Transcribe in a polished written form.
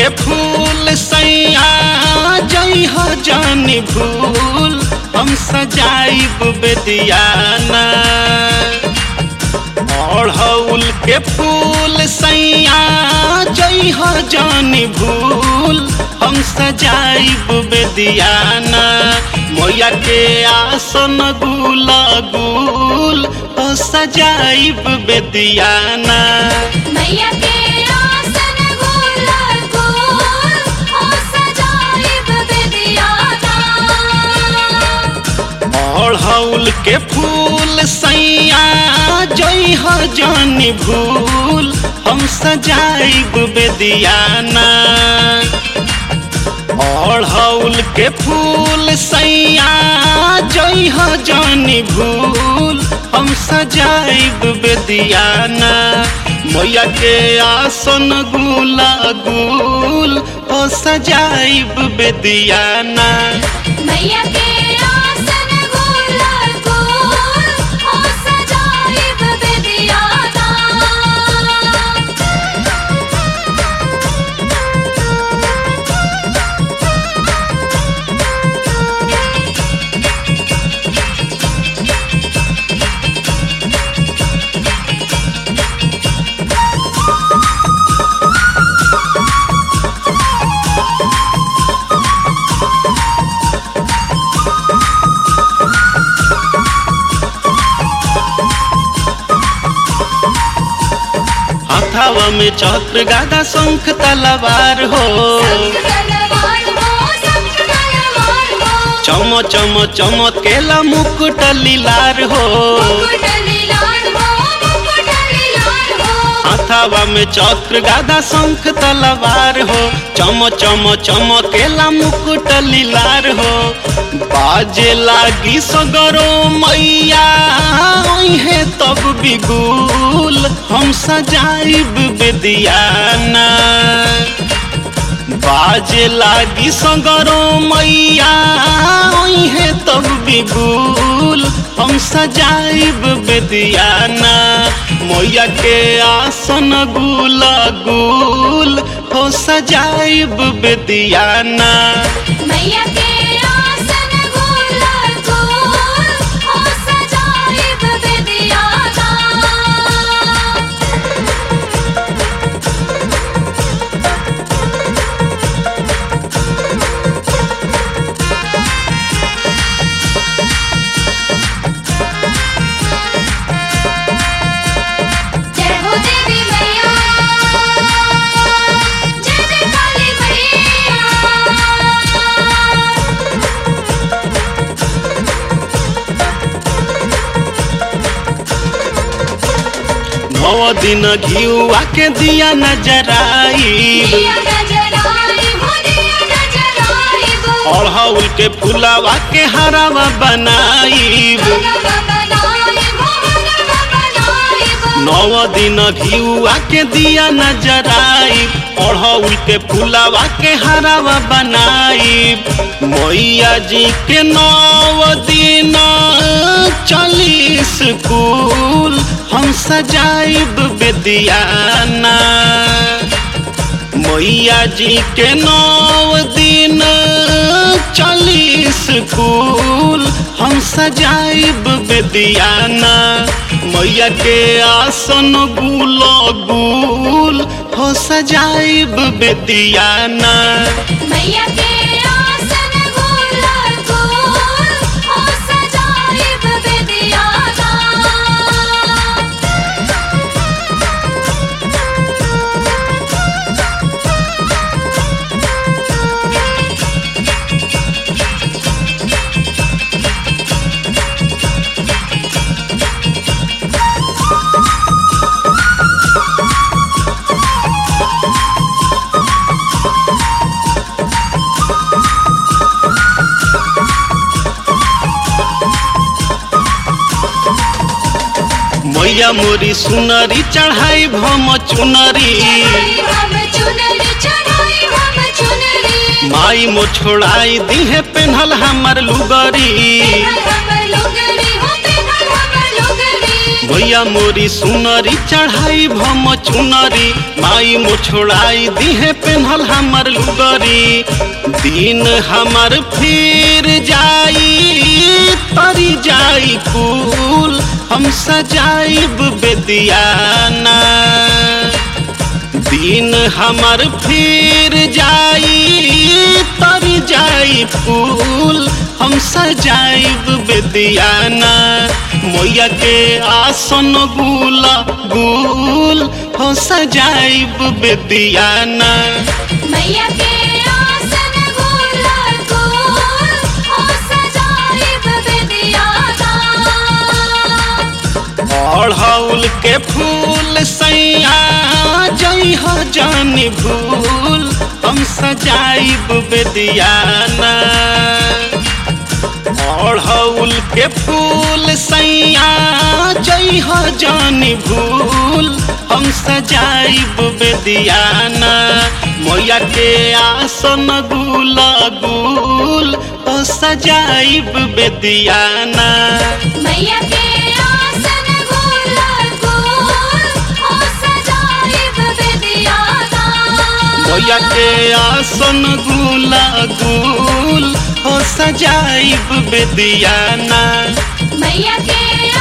के फूल सैया जइह जानी भूल हम सजाइब बेदियाना। अड़हुल के फूल सैया जइह जानी भूल हम सजाइब बेदियाना। मैया के आसन गुला गुल हो सजाइब बेदियाना। मैया के आसन गुल गुल हो सजाइब बेदियाना। अड़हुल के फूल सैया जइह जानी भूल हम सजाइब बेदियाना। अड़हुल के फूल सैया जइह जानी भूल हम सजाइब बेदियाना। मैया के आसन गुला गुल हो सजाइब बेदियाना। मैया के आसन गुल गुल हो सजाइब बेदियाना। हाथावा में चक्र गदा शंख तलवार हो। शंख तलवार हो, शंख तलवार हो। चम चम चमकेला मुकुट लीलार हो। मुकुट लीलार हो, मुकुट लीलार हो। हाथावा में चक्र गदा शंख तलवार हो। चम चम चमकेला मुकुट लीलार हो। बाजे लागी सगरो मैया है तब बिगुल हम सजाइब बेदियाना। बाजे लागी सगरो मैया है तब बिगुल हम सजाइब बेदियाना। मैया के आसन गुला गुल हो सजाइब बेदियाना। मैया के आसन गुल गुल हो सजाइब बेदियाना। जय हो देवी मैया, जय जय काली मैया। नौ दिन घिउआ के दिया नजराई। दिया नजराई हो, दिया नजराई हो। अड़हुल के फुलावा के हरावा बनाई। हरवा बनाई हो, हरवा बनाई हो। नौ दिन घिउआ के दिया नजराई। अड़हुल के फुलावा के हरावा बनाई। मैया जी के 9 दिन चली स्कूल हम सजाइब बेदियाना। मैया जी के 9 दिन चली स्कूल हम सजाइब बेदियाना। मैया के आसन गुला गुल हो सजाइब बेदियाना। मैया के आसन गुल गुल हो सजाइब बेदियाना। मैया मोरी सुनरी चढ़ाई भम चुनरी। हम चुनरी चढ़ाई, हम चुनरी। माई मो छोड़ाई दीहे पेन्हल हमर लुगरी। हमर लुगरी हो, हमर लुगरी। मैया मोरी सुनरी चढ़ाई भम चुनरी माई मो छोड़ाई दिहे पेन्हल हमर लुगरी दिन हमर फिर जाई तरी जाई कुल हम सजाइब बेदियाना दिन हमर फिर जाई तर जाई फूल हम सजाइब बेदियाना मैया के आसन गुला गुल हो सजाइब बेदियाना मैया के आसन गुलाल गुल हो सजाइब बेदियाना अड़हुल के फूल सैया जई हो जानी भूल हम सजाइब बेदियाना अड़हुल के फूल सैया जई हो जानी भूल हम सजाइब बेदियाना मैया के आसन गुला गुल हो सजाइब बेदियाना मैया के आसन गुलाल गुल हो सजाइब बेदियाना मैया के आसन गुला गुल हो सजाइब बेदियाना मैया के